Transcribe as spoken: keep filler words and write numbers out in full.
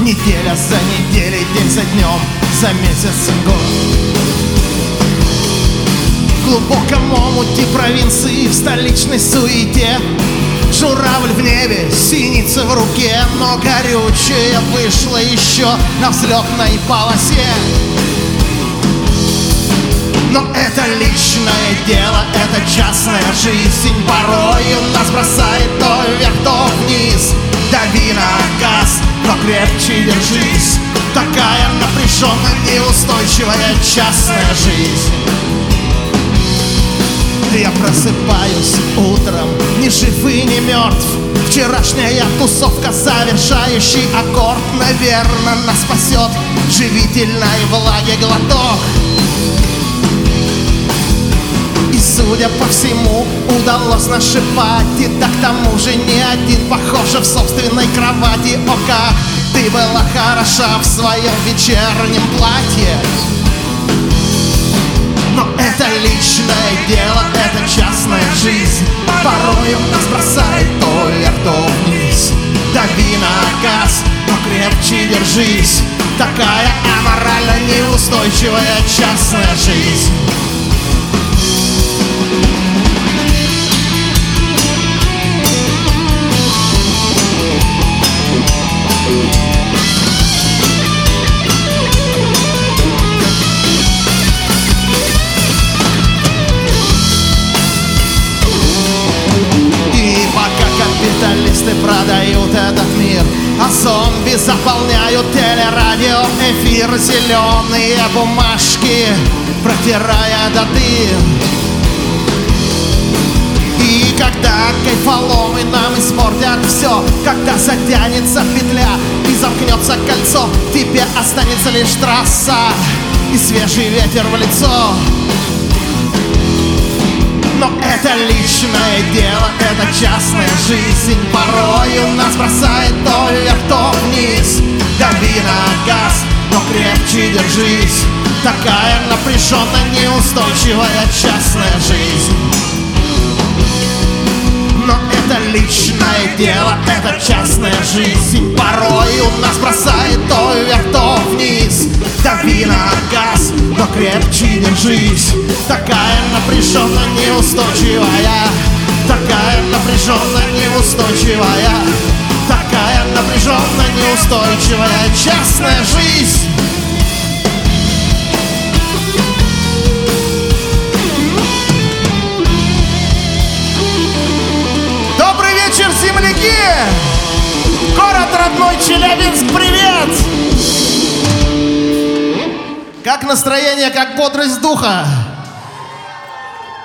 Неделя за неделей, день за днем, за месяцем год. В глубоком омуте провинции, в столичной суете, журавль в небе, синица в руке, но горючее вышло еще на взлетной полосе. Но это личное дело, это частная жизнь. Порою нас бросает то вверх, то вниз. Дави на газ, но крепче держись. Такая напряженная, неустойчивая частная жизнь. Я просыпаюсь утром, ни жив и не мертв. Вчерашняя тусовка, завершающий аккорд, наверное, нас спасет живительной влаги глоток. И, судя по всему, удалось нашивать. И так к тому же не один, похоже, в собственной кровати. О, как ты была хороша в своем вечернем платье. Но это личное дело, это частная жизнь. Порою нас бросает то вверх, то вниз. Дави на газ, но крепче держись. Такая аморально неустойчивая частная жизнь. Капиталисты продают этот мир, а зомби заполняют телерадио эфир. Зеленые бумажки, протирая до дыр. И когда кайфоломы нам испортят все, когда затянется петля и замкнется кольцо, тебе останется лишь трасса и свежий ветер в лицо. Но это личное дело, это частная жизнь. Порою нас бросает то вверх, то вниз. Дави на газ, но крепче держись. Такая напряженная, неустойчивая частная жизнь. Но это личное дело, это частная жизнь. Порою нас бросает то вверх, то вниз. Дави на газ, но крепче держись. Такая напряженная, неустойчивая. Такая напряженная, неустойчивая. Такая напряженная, неустойчивая частная жизнь. Добрый вечер, земляки! Город родной Челябинск, привет! Как настроение, как бодрость духа?